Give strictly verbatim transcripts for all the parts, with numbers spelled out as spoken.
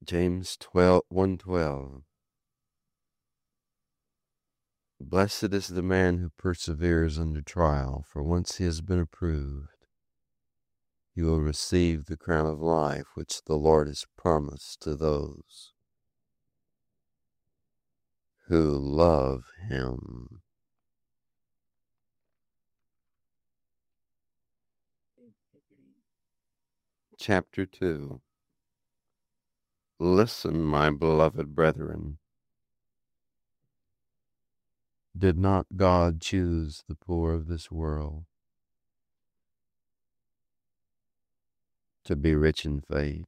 James twelve, one twelve. Blessed is the man who perseveres under trial, for once he has been approved, he will receive the crown of life which the Lord has promised to those who love him. Chapter two. Listen, my beloved brethren. Did not God choose the poor of this world to be rich in faith?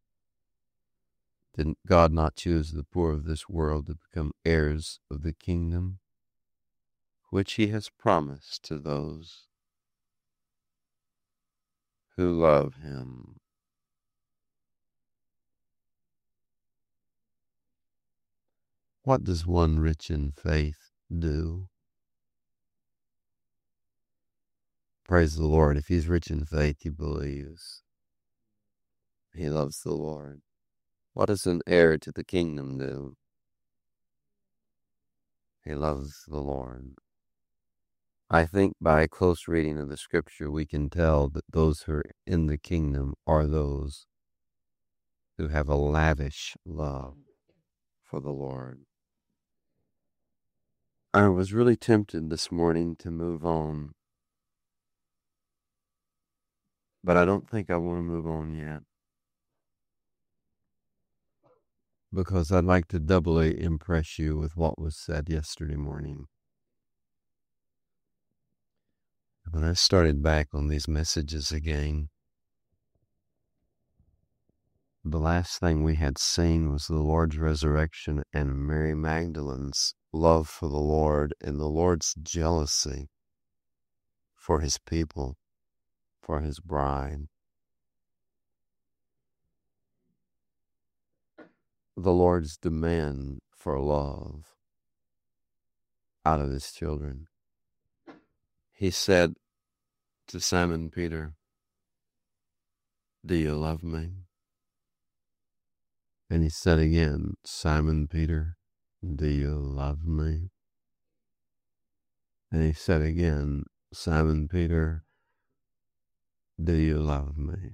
Did God not choose the poor of this world to become heirs of the kingdom which he has promised to those who love him? What does one rich in faith do? Praise the Lord. If he's rich in faith, he believes. He loves the Lord. What does an heir to the kingdom do? He loves the Lord. I think by close reading of the scripture, we can tell that those who are in the kingdom are those who have a lavish love for the Lord. I was really tempted this morning to move on, but I don't think I want to move on yet, because I'd like to doubly impress you with what was said yesterday morning. When I started back on these messages again, the last thing we had seen was the Lord's resurrection and Mary Magdalene's love for the Lord and the Lord's jealousy for his people, for his bride. The Lord's demand for love out of his children. He said to Simon Peter, "Do you love me?" And he said again, "Simon Peter, do you love me?" And he said again, "Simon Peter, do you love me?"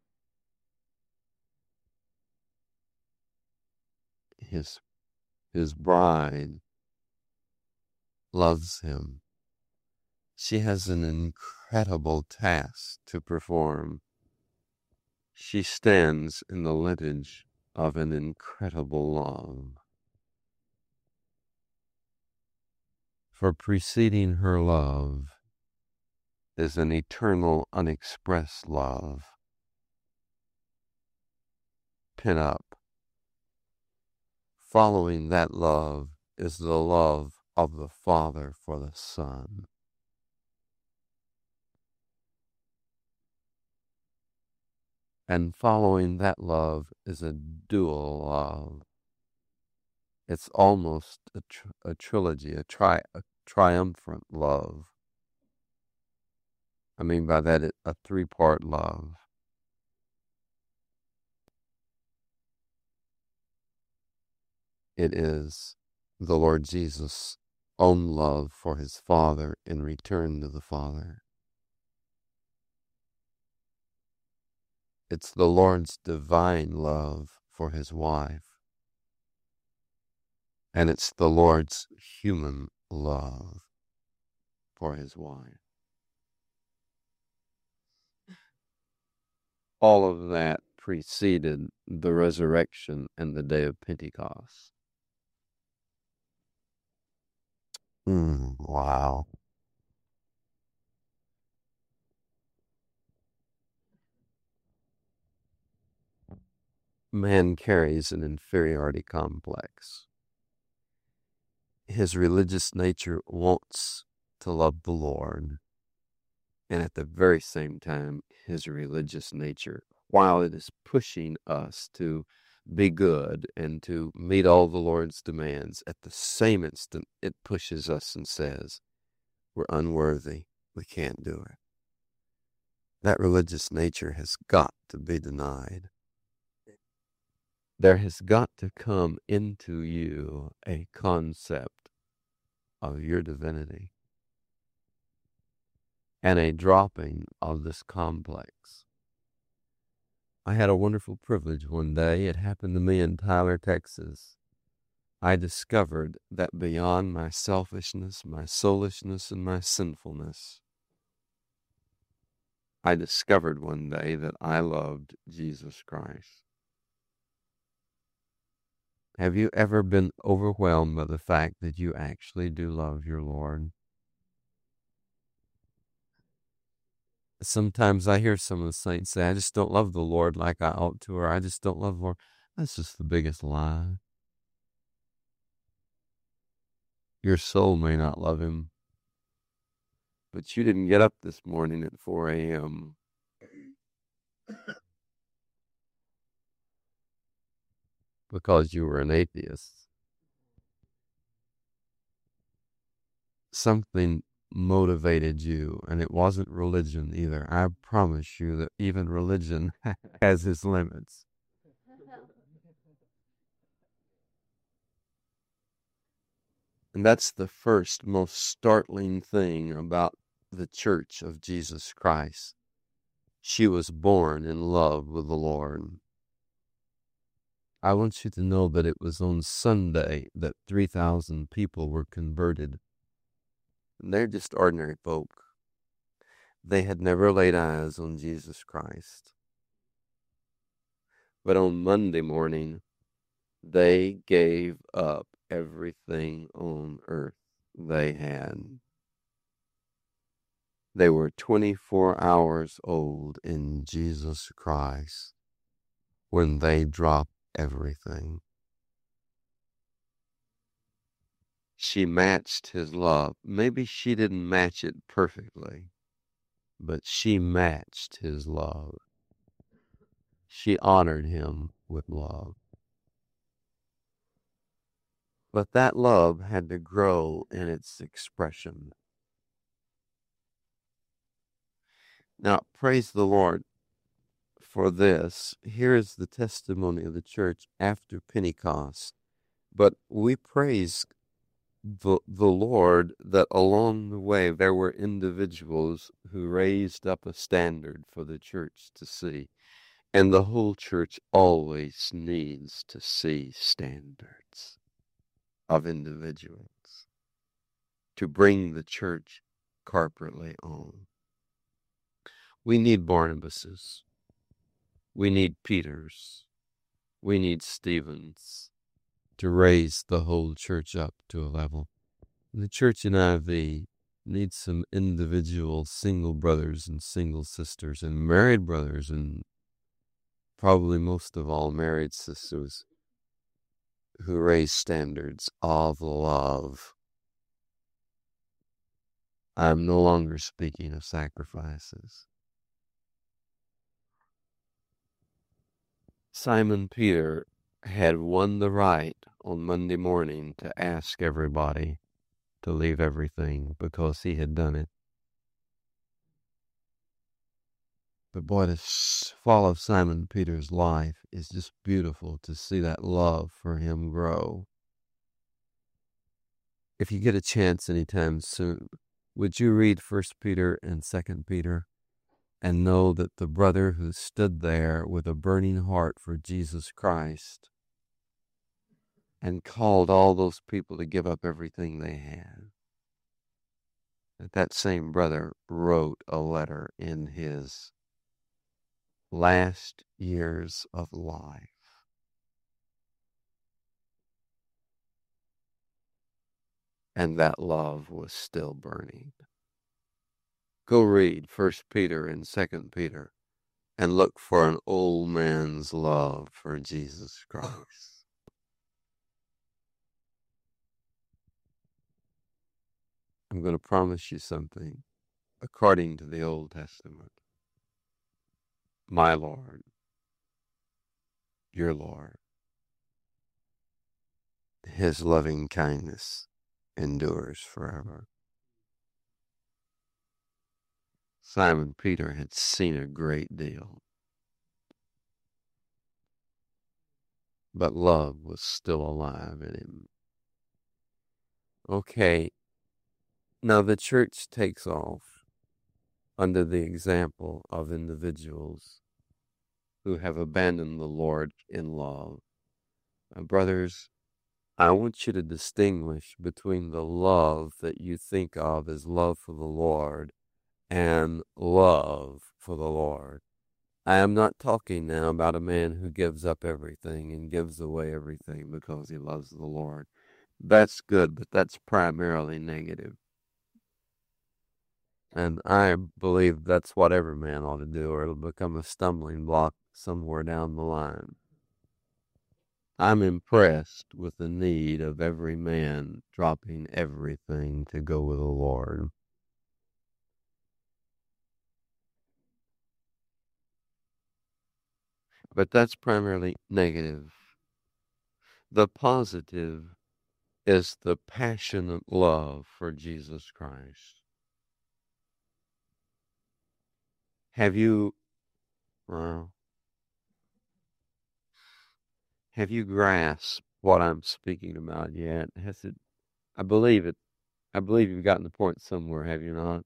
His, his bride loves him. She has an incredible task to perform. She stands in the lineage of an incredible love. For preceding her love is an eternal, unexpressed love, pent up. Following that love is the love of the Father for the Son. And following that love is a dual love. It's almost a, tr- a trilogy, a, tri- a triumphant love. I mean by that, it, a three-part love. It is the Lord Jesus' own love for his Father in return to the Father. It's the Lord's divine love for his wife. And it's the Lord's human love for his wife. All of that preceded the resurrection and the day of Pentecost. Mm, wow. Man carries an inferiority complex. His religious nature wants to love the Lord, and at the very same time, his religious nature, while it is pushing us to be good and to meet all the Lord's demands, at the same instant, it pushes us and says, we're unworthy, we can't do it. That religious nature has got to be denied. There has got to come into you a concept of your divinity and a dropping of this complex. I had a wonderful privilege one day. It happened to me in Tyler, Texas. I discovered that beyond my selfishness, my soulishness, and my sinfulness, I discovered one day that I loved Jesus Christ. Have you ever been overwhelmed by the fact that you actually do love your Lord? Sometimes I hear some of the saints say, I just don't love the Lord like I ought to, or I just don't love the Lord. That's just the biggest lie. Your soul may not love him, but you didn't get up this morning at four a.m. because you were an atheist. Something motivated you, and it wasn't religion either. I promise you that even religion has its limits. And that's the first most startling thing about the Church of Jesus Christ. She was born in love with the Lord. I want you to know that it was on Sunday that three thousand people were converted. And they're just ordinary folk. They had never laid eyes on Jesus Christ. But on Monday morning, they gave up everything on earth they had. They were twenty-four hours old in Jesus Christ when they dropped everything. She matched his love. Maybe she didn't match it perfectly, but she matched his love. She honored him with love. But that love had to grow in its expression. Now, praise the Lord for this. Here is the testimony of the church after Pentecost. But we praise the, the Lord that along the way there were individuals who raised up a standard for the church to see. And the whole church always needs to see standards of individuals to bring the church corporately on. We need Barnabases. We need Peters. We need Stephens to raise the whole church up to a level. The church in I V needs some individual single brothers and single sisters and married brothers and probably most of all married sisters who raise standards of love. I'm no longer speaking of sacrifices. Simon Peter had won the right on Monday morning to ask everybody to leave everything because he had done it. But boy, the fall of Simon Peter's life is just beautiful to see that love for him grow. If you get a chance anytime soon, would you read First Peter and Second Peter and know that the brother who stood there with a burning heart for Jesus Christ and called all those people to give up everything they had, that that same brother wrote a letter in his last years of life. And that love was still burning. Go read First Peter and Second Peter and look for an old man's love for Jesus Christ. I'm going to promise you something according to the Old Testament. My Lord, your Lord, his loving kindness endures forever. Simon Peter had seen a great deal. but love was still alive in him. Okay, now the church takes off under the example of individuals who have abandoned the Lord in love. Uh, brothers, I want you to distinguish between the love that you think of as love for the Lord and love for the Lord. I am not talking now about a man who gives up everything and gives away everything because he loves the Lord. That's good, but that's primarily negative. And I believe that's what every man ought to do, or it'll become a stumbling block somewhere down the line. I'm impressed with the need of every man dropping everything to go with the Lord. But that's primarily negative. The positive is the passionate love for Jesus Christ. Have you, well, have you grasped what I'm speaking about yet? Has it, I believe it, I believe you've gotten the point somewhere, have you not?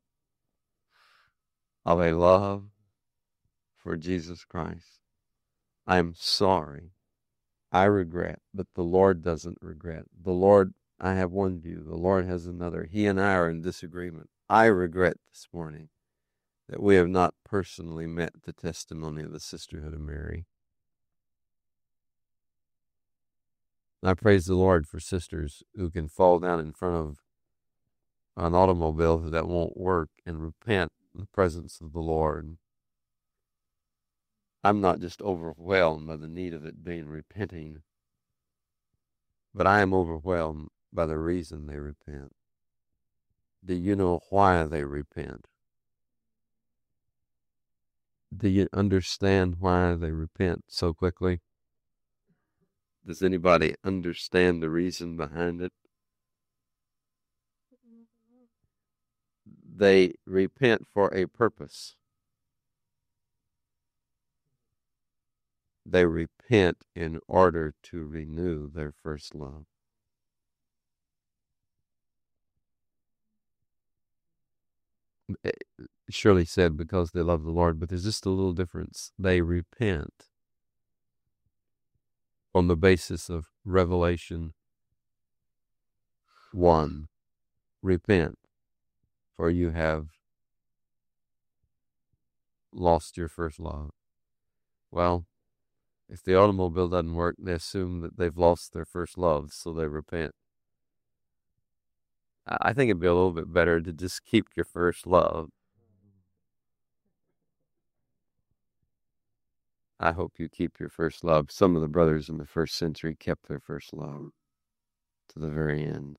Of a love for Jesus Christ. I'm sorry. I regret, but the Lord doesn't regret. The Lord, I have one view. The Lord has another. He and I are in disagreement. I regret this morning that we have not personally met the testimony of the Sisterhood of Mary. I praise the Lord for sisters who can fall down in front of an automobile that won't work and repent in the presence of the Lord. I'm not just overwhelmed by the need of it being repenting, but I am overwhelmed by the reason they repent. Do you know why they repent? Do you understand why they repent so quickly? Does anybody understand the reason behind it? They repent for a purpose. They repent in order to renew their first love. Shirley said because they love the Lord, but there's just a little difference. They repent on the basis of Revelation one. Repent, for you have lost your first love. Well, if the automobile doesn't work, they assume that they've lost their first love, so they repent. I think it'd be a little bit better to just keep your first love. I hope you keep your first love. Some of the brothers in the first century kept their first love to the very end.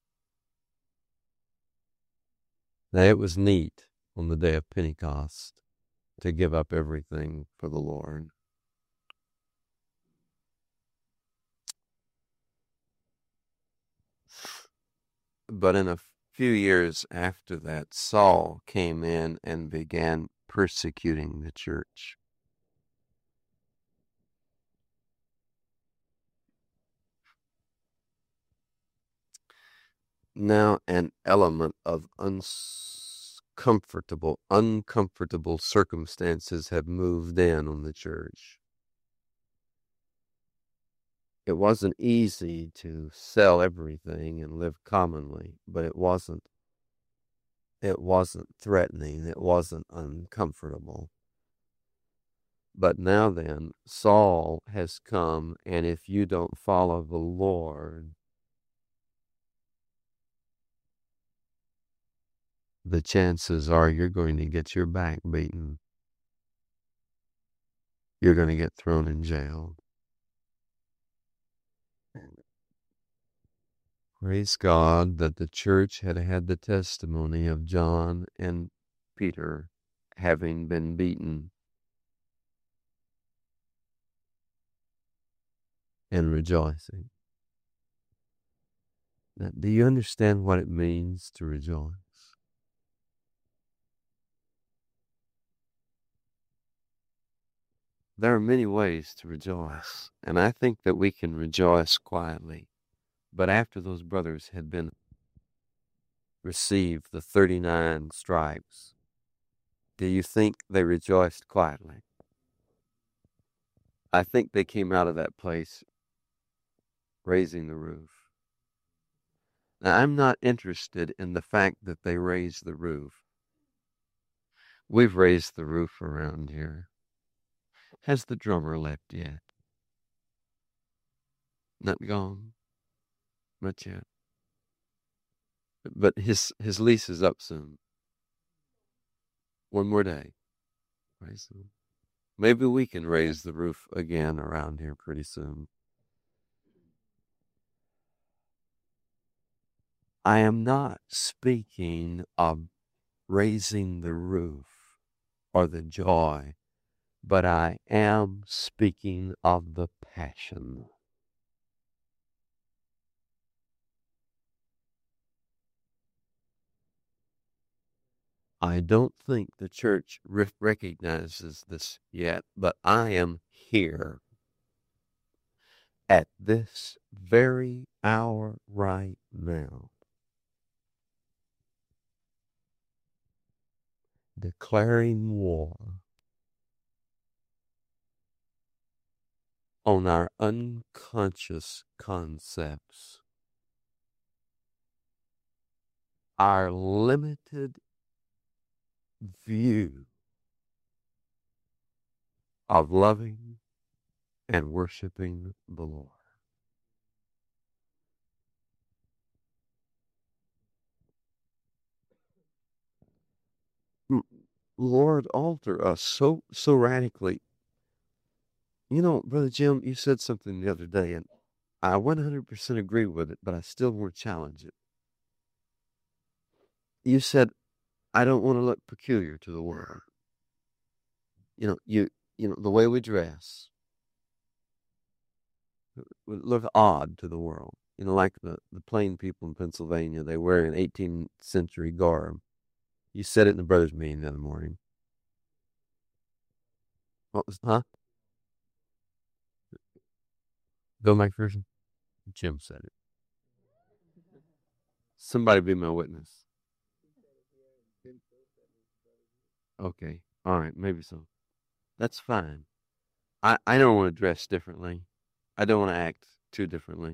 Now, it was neat on the day of Pentecost to give up everything for the Lord. But in a few years after that, Saul came in and began persecuting the church. Now an element of uncomfortable, uncomfortable circumstances have moved in on the church. It wasn't easy to sell everything and live commonly, but it wasn't. It wasn't threatening. It wasn't uncomfortable. But now then, Saul has come, and if you don't follow the Lord, the chances are you're going to get your back beaten. You're going to get thrown in jail. Praise God that the church had had the testimony of John and Peter having been beaten and rejoicing. Now, do you understand what it means to rejoice? there are many ways to rejoice, and I think that we can rejoice quietly. But after those brothers had been received the thirty-nine stripes, do you think they rejoiced quietly? I think they came out of that place raising the roof. Now, I'm not interested in the fact that they raised the roof. We've raised the roof around here. Has the drummer left yet? Not gone? Not yet. But his his lease is up soon. One more day. Praise the Lord. Maybe we can raise the roof again around here pretty soon. I am not speaking of raising the roof or the joy, but I am speaking of the passion. I don't think the church recognizes this yet, but I am here at this very hour right now, declaring war on our unconscious concepts, our limited view of loving and worshiping the Lord. Lord, alter us so so radically. You know, Brother Jim, you said something the other day, and I one hundred percent agree with it, but I still want to challenge it. You said, I don't want to look peculiar to the world. You know, you you know, the way we dress would look odd to the world. You know, like the, the plain people in Pennsylvania, they wear an eighteenth century garb. You said it in the brothers' meeting the other morning. What was, huh? Bill McPherson? Jim said it. Somebody be my witness. Okay. All right. Maybe so. That's fine. I, I don't want to dress differently. I don't want to act too differently.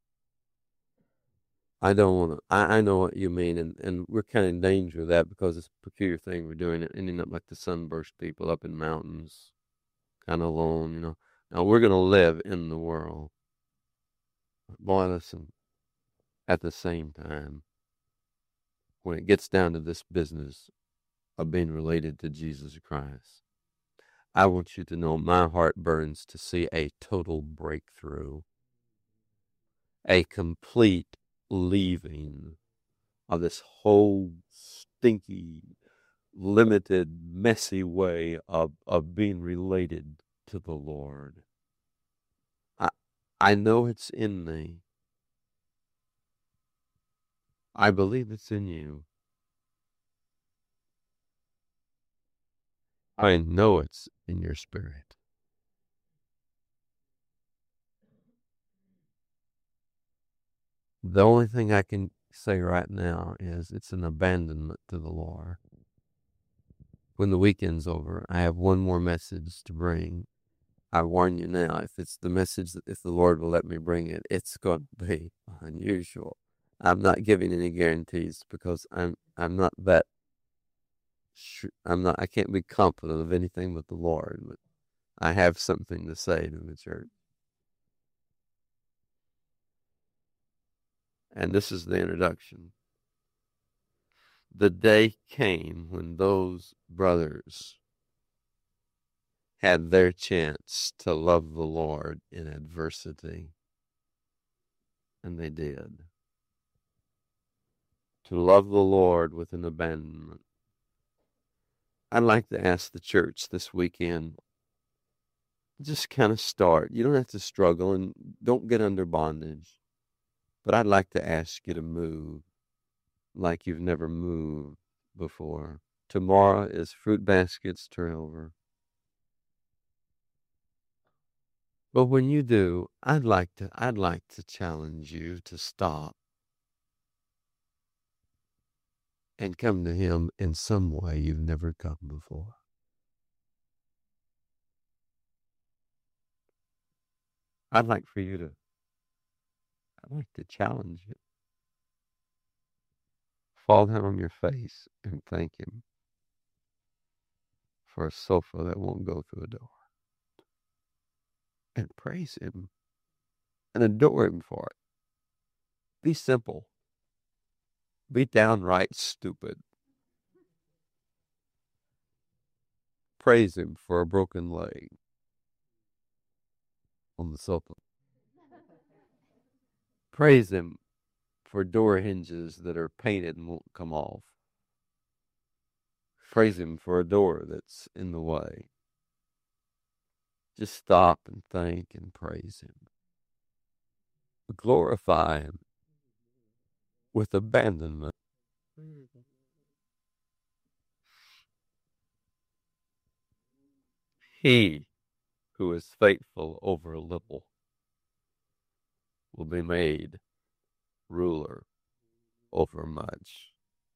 I don't want to. I, I know what you mean, and, and we're kind of in danger of that because it's a peculiar thing we're doing. It ending up like the sunburst people up in mountains, kind of alone, you know. Now we're going to live in the world. Boy, listen, at the same time, when it gets down to this business of being related to Jesus Christ, I want you to know my heart burns to see a total breakthrough, a complete leaving of this whole stinky, limited, messy way of, of being related to the Lord. I, I know it's in me. I believe it's in you. I know it's in your spirit. The only thing I can say right now is it's an abandonment to the Lord. When the weekend's over, I have one more message to bring. I warn you now, if it's the message that if the Lord will let me bring it, it's going to be unusual. I'm not giving any guarantees because I'm I'm not that I'm not I can't be confident of anything but the Lord, but I have something to say to the church. And this is the introduction. The day came when those brothers had their chance to love the Lord in adversity. And they did. To love the Lord with an abandonment. I'd like to ask the church this weekend, just kind of start. You don't have to struggle and don't get under bondage. But I'd like to ask you to move like you've never moved before. Tomorrow is Fruit Baskets Turnover. But when you do, I'd like to I'd like to challenge you to stop and come to him in some way you've never come before. I'd like for you to I'd like to challenge you. Fall down on your face and thank him for a sofa that won't go through a door. And praise him and adore him for it. Be simple. Be downright stupid. Praise him for a broken leg on the sofa. Praise him for door hinges that are painted and won't come off. Praise him for a door that's in the way. Just stop and thank and praise him. Glorify him with abandonment. He who is faithful over a little will be made ruler over much.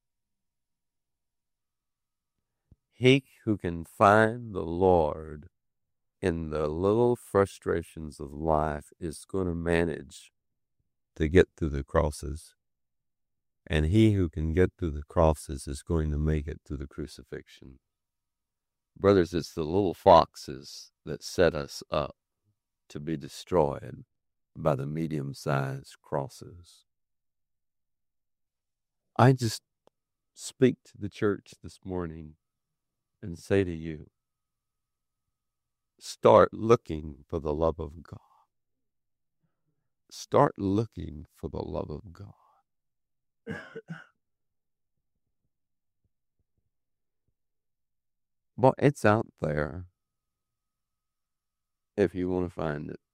He who can find the Lord in the little frustrations of life is going to manage to get through the crosses. And he who can get through the crosses is going to make it through the crucifixion. Brothers, it's the little foxes that set us up to be destroyed by the medium-sized crosses. I just speak to the church this morning and say to you, start looking for the love of God. Start looking for the love of God. But it's out there if you want to find it.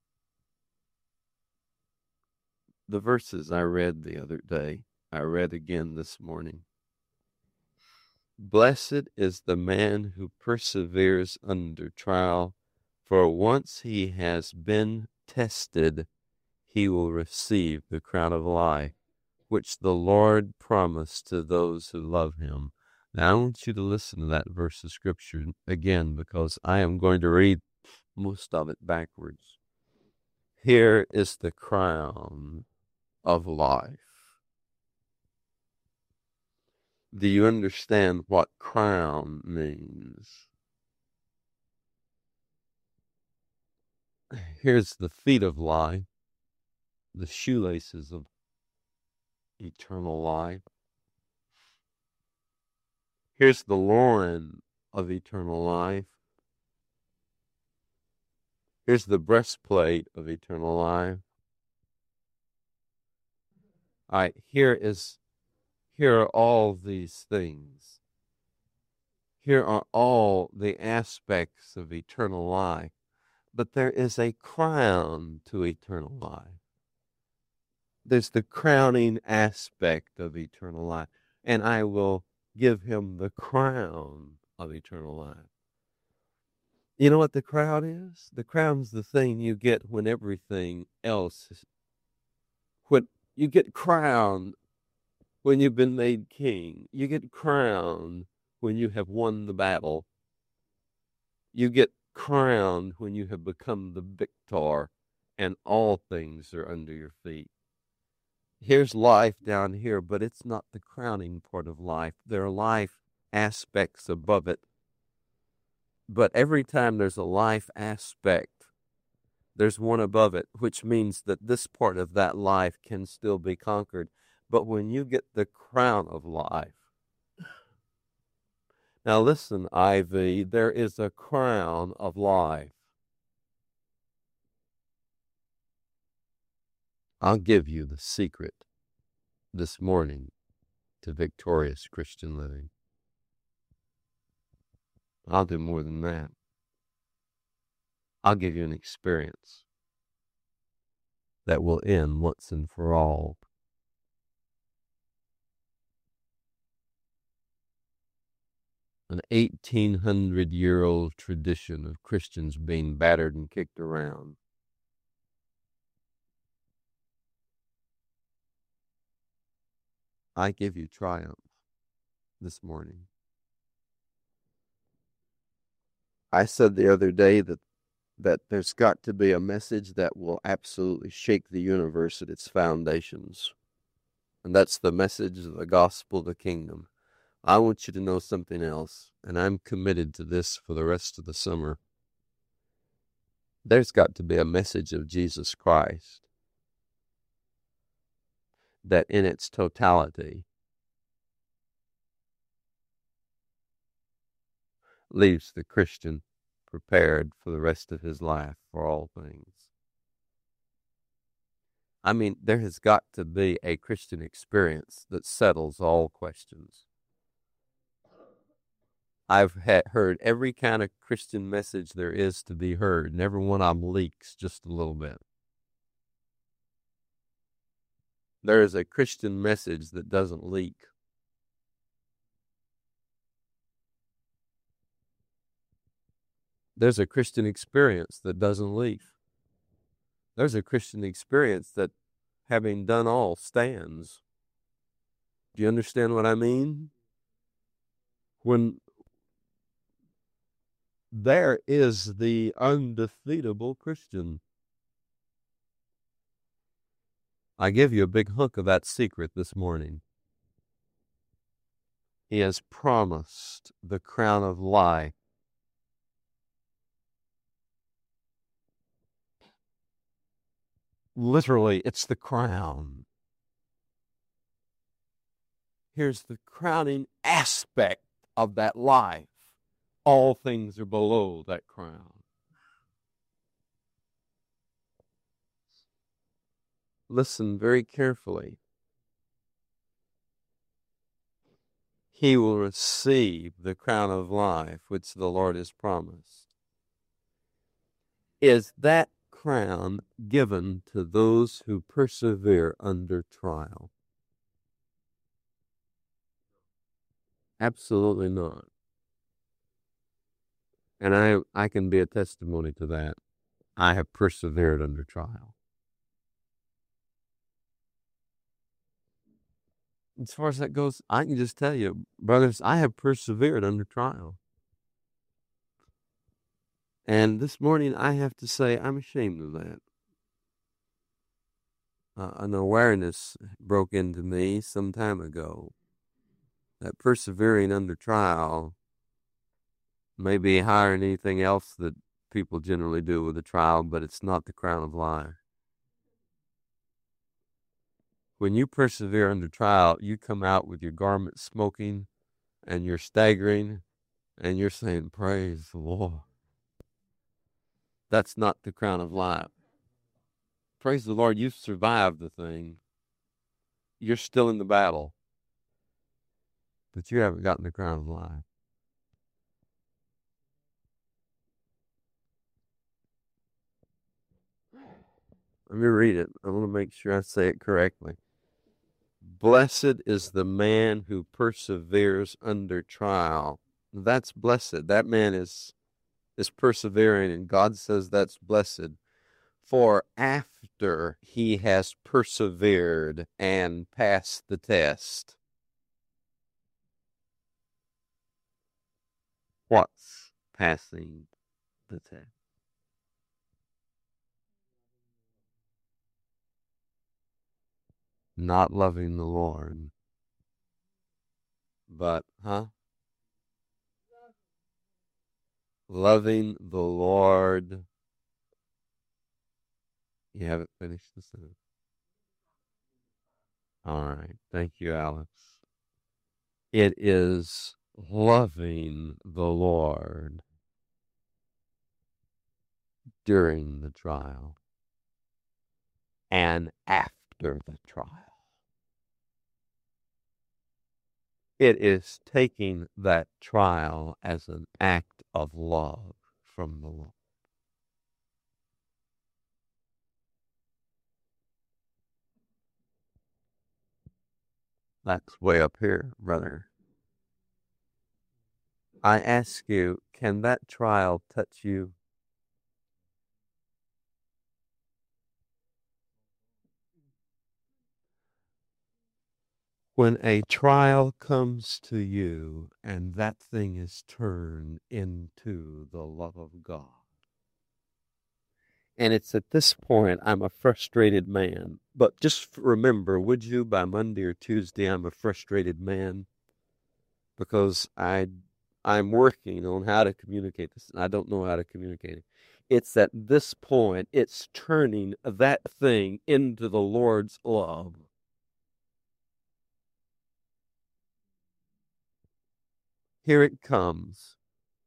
The verses I read the other day, I read again this morning. Blessed is the man who perseveres under trial, for once he has been tested, he will receive the crown of life, which the Lord promised to those who love him. Now, I want you to listen to that verse of Scripture again, because I am going to read most of it backwards. Here is the crown of life. Do you understand what crown means? Here's the feet of life, the shoelaces of eternal life. Here's the loin of eternal life. Here's the breastplate of eternal life. All right, here is, here are all these things. Here are all the aspects of eternal life. But there is a crown to eternal life. There's the crowning aspect of eternal life. And I will give him the crown of eternal life. You know what the crown is? The crown's the thing you get when everything else is, when you get crowned when you've been made king. You get crowned when you have won the battle. You get crowned when you have become the victor and all things are under your feet. Here's life down here, but it's not the crowning part of life. There are life aspects above it. But every time there's a life aspect, there's one above it, which means that this part of that life can still be conquered. But when you get the crown of life, now listen, Ivy, there is a crown of life. I'll give you the secret this morning to victorious Christian living. I'll do more than that. I'll give you an experience that will end once and for all. an eighteen hundred year old tradition of Christians being battered and kicked around. I give you triumph this morning. I said the other day that that there's got to be a message that will absolutely shake the universe at its foundations. And that's the message of the gospel of the kingdom. I want you to know something else, and I'm committed to this for the rest of the summer. There's got to be a message of Jesus Christ that in its totality leaves the Christian prepared for the rest of his life for all things. I mean, there has got to be a Christian experience that settles all questions. I've ha- heard every kind of Christian message there is to be heard, and every one of them leaks just a little bit. There is a Christian message that doesn't leak. There's a Christian experience that doesn't leak. There's a Christian experience that, having done all, stands. Do you understand what I mean? When there is the undefeatable Christian. I give you a big hunk of that secret this morning. He has promised the crown of life. Literally, it's the crown. Here's the crowning aspect of that life. All things are below that crown. Listen very carefully. He will receive the crown of life which the Lord has promised. Is that crown given to those who persevere under trial? Absolutely not. And I, I can be a testimony to that. I have persevered under trial. As far as that goes, I can just tell you, brothers, I have persevered under trial. And this morning, I have to say, I'm ashamed of that. Uh, an awareness broke into me some time ago that persevering under trial may be higher than anything else that people generally do with a trial, but it's not the crown of life. When you persevere under trial, you come out with your garment smoking and you're staggering and you're saying, praise the Lord. That's not the crown of life. Praise the Lord, you've survived the thing. You're still in the battle, but you haven't gotten the crown of life. Let me read it. I want to make sure I say it correctly. Blessed is the man who perseveres under trial. That's blessed. That man is is persevering, and God says that's blessed. For after he has persevered and passed the test. What's passing the test? Not loving the Lord. But, huh? Loving the Lord. You haven't finished the sentence. All right. Thank you, Alex. It is loving the Lord during the trial and after the trial. It is taking that trial as an act of love from the Lord. That's way up here, brother. I ask you, can that trial touch you? When a trial comes to you and that thing is turned into the love of God. And it's at this point I'm a frustrated man. But just remember, would you, by Monday or Tuesday, I'm a frustrated man because I, I'm working on how to communicate this, and I don't know how to communicate it. It's at this point, it's turning that thing into the Lord's love. Here it comes.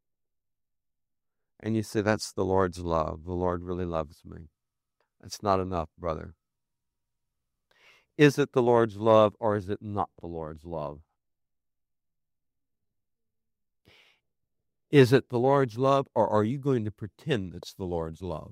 And you say, that's the Lord's love. The Lord really loves me. That's not enough, brother. Is it the Lord's love or is it not the Lord's love? Is it the Lord's love or are you going to pretend it's the Lord's love?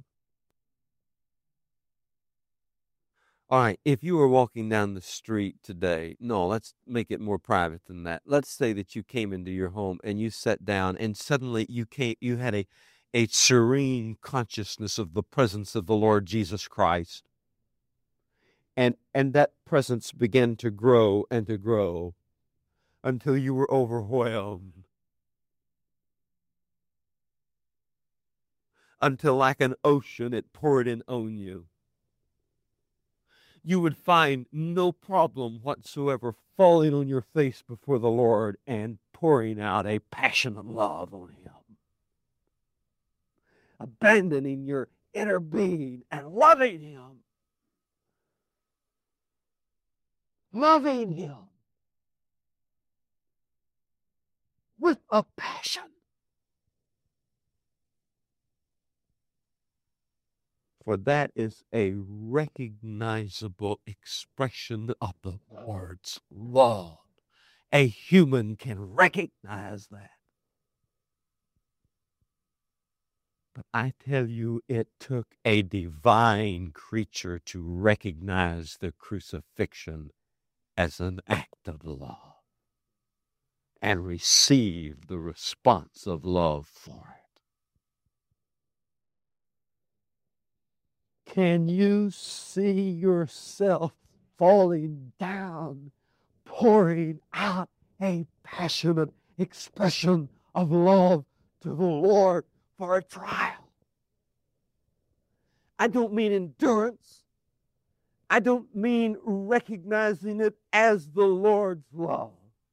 All right, if you were walking down the street today, no, let's make it more private than that. Let's say that you came into your home and you sat down and suddenly you came, you had a, a serene consciousness of the presence of the Lord Jesus Christ. And, and that presence began to grow and to grow until you were overwhelmed. Until like an ocean, it poured in on you. You would find no problem whatsoever falling on your face before the Lord and pouring out a passionate love on Him. Abandoning your inner being and loving Him. Loving Him. With a passion. For that is a recognizable expression of the Lord's love. A human can recognize that. But I tell you, it took a divine creature to recognize the crucifixion as an act of love and receive the response of love for it. Can you see yourself falling down, pouring out a passionate expression of love to the Lord for a trial? I don't mean endurance. I don't mean recognizing it as the Lord's love.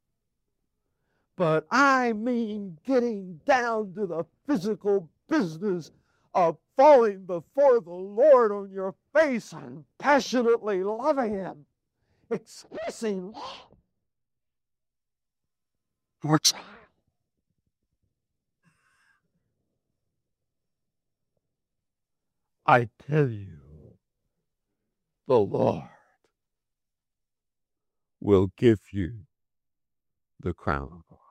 But I mean getting down to the physical business of falling before the Lord on your face and passionately loving Him, expressing love for a child. I tell you, the Lord will give you the crown of life.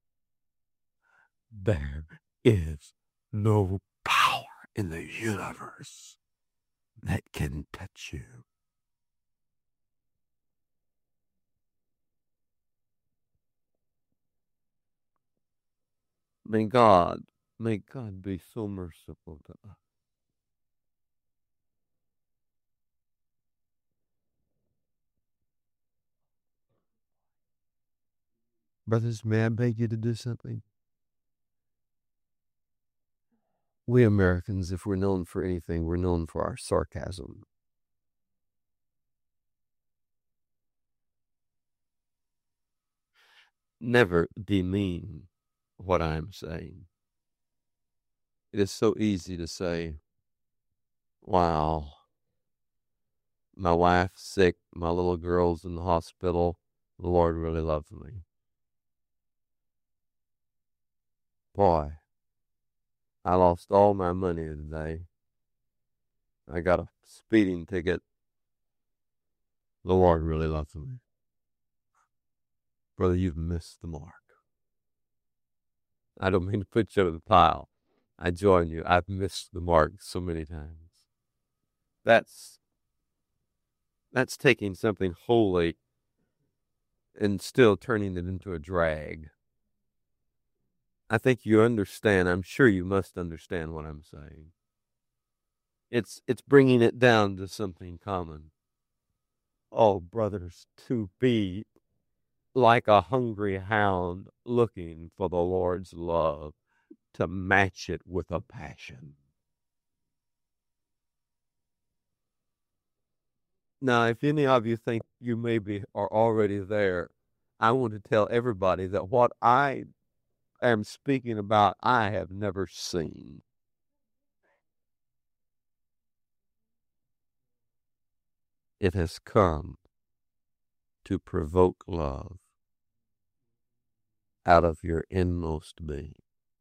There is no power in the universe that can touch you. May God, may God be so merciful to us. Brothers, may I beg you to do something? We Americans, if we're known for anything, we're known for our sarcasm. Never demean what I'm saying. It is so easy to say, wow, my wife's sick, my little girl's in the hospital, the Lord really loves me. Boy, I lost all my money today. I got a speeding ticket. The Lord really loves me. Brother, you've missed the mark. I don't mean to put you over the pile. I join you. I've missed the mark so many times. That's that's taking something holy and still turning it into a drag. I think you understand. I'm sure you must understand what I'm saying. It's it's bringing it down to something common. Oh, brothers, to be like a hungry hound looking for the Lord's love to match it with a passion. Now, if any of you think you maybe are already there, I want to tell everybody that what I am speaking about, I have never seen. It has come to provoke love out of your inmost being.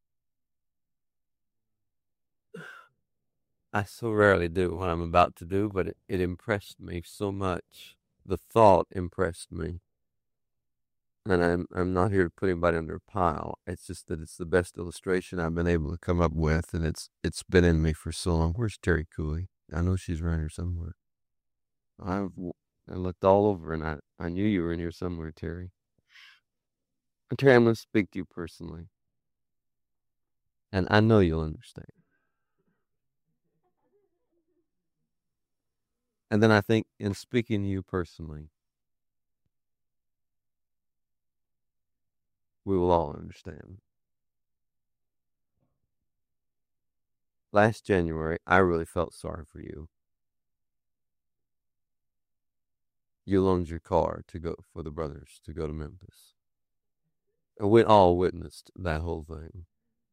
I so rarely do what I'm about to do, but it, it impressed me so much. The thought impressed me. And I'm I'm not here to put anybody under a pile. It's just that it's the best illustration I've been able to come up with, and it's it's been in me for so long. Where's Terry Cooley? I know she's around here somewhere. I've I looked all over, and I I knew you were in here somewhere, Terry. And Terry, I'm going to speak to you personally, and I know you'll understand. And then I think in speaking to you personally, we will all understand. Last January, I really felt sorry for you. You loaned your car to go for the brothers to go to Memphis. And we all witnessed that whole thing.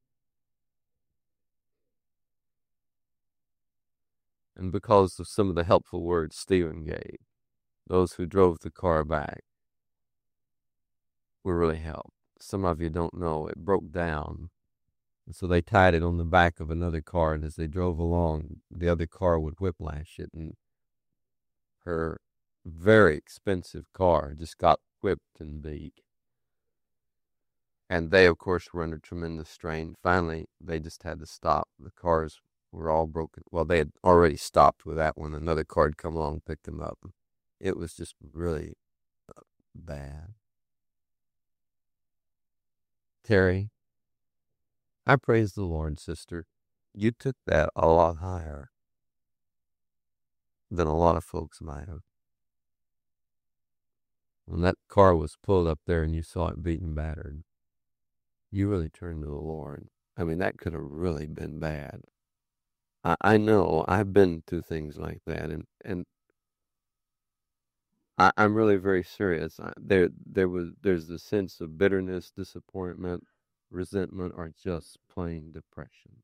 And because of some of the helpful words Stephen gave, those who drove the car back were really helped. Some of you don't know, it broke down. And so they tied it on the back of another car, and as they drove along, the other car would whiplash it, and her very expensive car just got whipped and beat. And they, of course, were under tremendous strain. Finally, they just had to stop. The cars were all broken. Well, they had already stopped with that one. Another car had come along and picked them up. It was just really uh, bad. Terry, I praise the Lord, sister. You took that a lot higher than a lot of folks might have. When that car was pulled up there and you saw it beaten battered, you really turned to the Lord. I mean, that could have really been bad. I, I know I've been through things like that, and and I, I'm really very serious. I, there there was there's the sense of bitterness, disappointment, resentment, or just plain depression.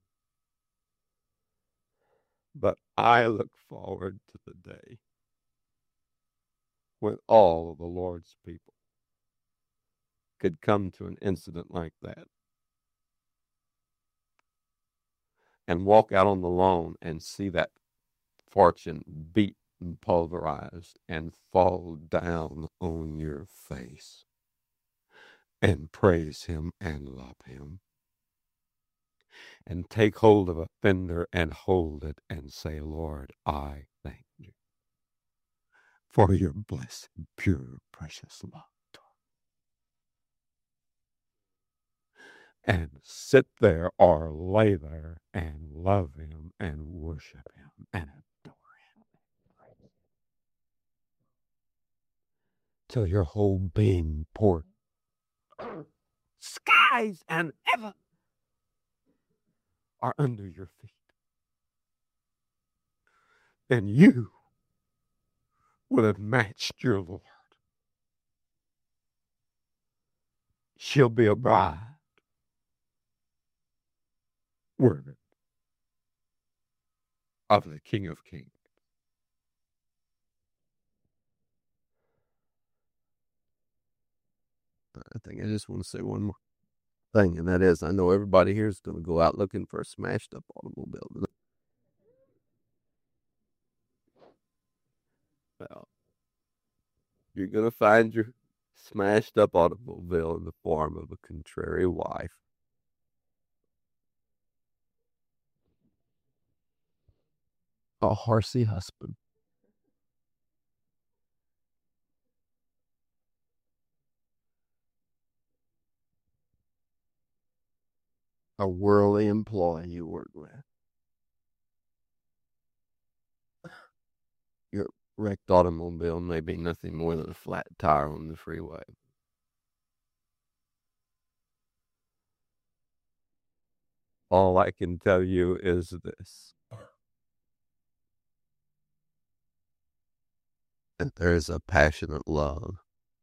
But I look forward to the day when all of the Lord's people could come to an incident like that and walk out on the lawn and see that fortune beat and pulverized and fall down on your face and praise him and love him and take hold of a fender and hold it and say, Lord, I thank you for your blessed, pure, precious love. And sit there or lay there and love him and worship him and adore him till your whole being poured skies and heaven are under your feet. And you will have matched your Lord. She'll be a bride worthy of the King of Kings. I think I just want to say one more thing, and that is I know everybody here is going to go out looking for a smashed up automobile. Well, you're going to find your smashed up automobile in the form of a contrary wife, a horsey husband, a worldly employee you work with. Your wrecked automobile may be nothing more than a flat tire on the freeway. All I can tell you is this: that there is a passionate love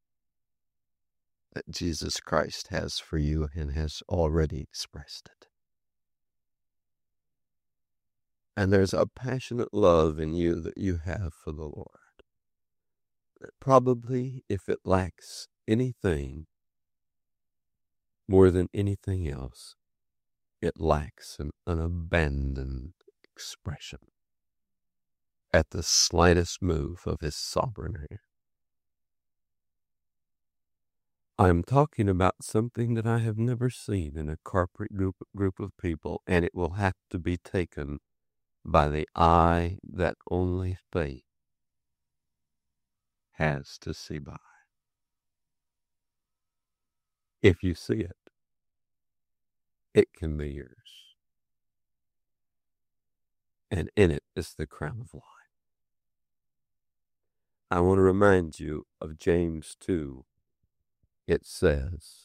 that Jesus Christ has for you and has already expressed it. And there's a passionate love in you that you have for the Lord. That probably, if it lacks anything more than anything else, it lacks an unabandoned expression at the slightest move of His sovereign hand. I'm talking about something that I have never seen in a corporate group, group of people, and it will have to be taken by the eye that only faith has to see by. If you see it, it can be yours. And in it is the crown of life. I want to remind you of James two. It says,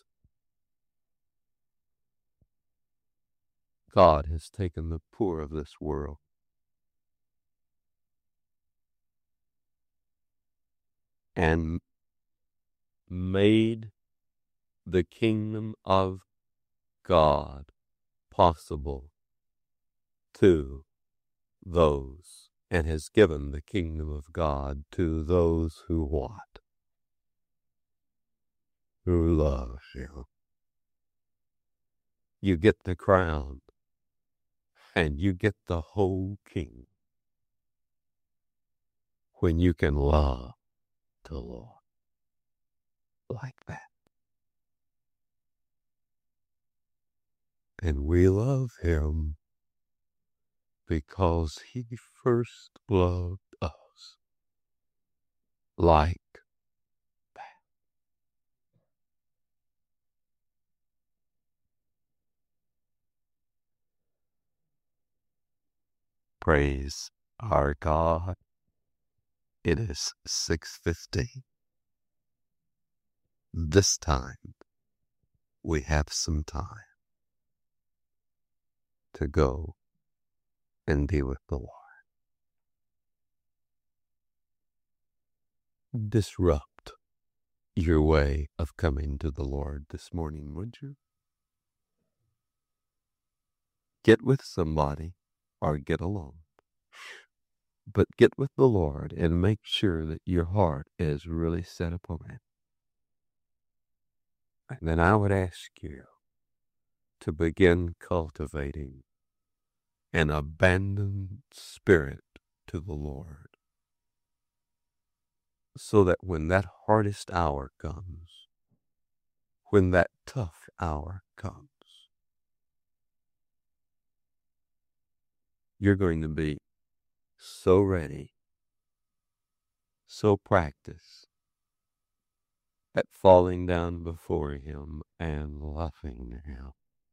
God has taken the poor of this world and made the kingdom of God possible to those, and has given the kingdom of God to those who what? Who love Him. You get the crown, and you get the whole king when you can love the Lord like that. And we love Him because He first loved us like that. Praise our God. It is six fifty. This time, we have some time to go and be with the Lord. Disrupt your way of coming to the Lord this morning, would you? Get with somebody or get alone. But get with the Lord and make sure that your heart is really set upon Him. And then I would ask you to begin cultivating an abandoned spirit to the Lord, so that when that hardest hour comes, when that tough hour comes, you're going to be so ready, so practiced at falling down before Him and loving Him.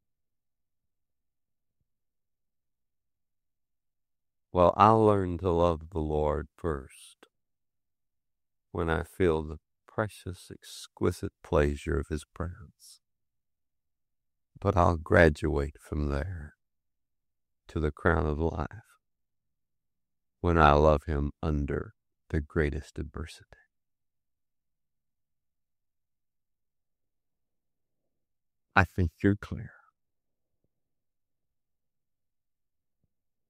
Well, I'll learn to love the Lord first when I feel the precious, exquisite pleasure of His presence. But I'll graduate from there to the crown of life when I love Him under the greatest adversity. I think you're clear.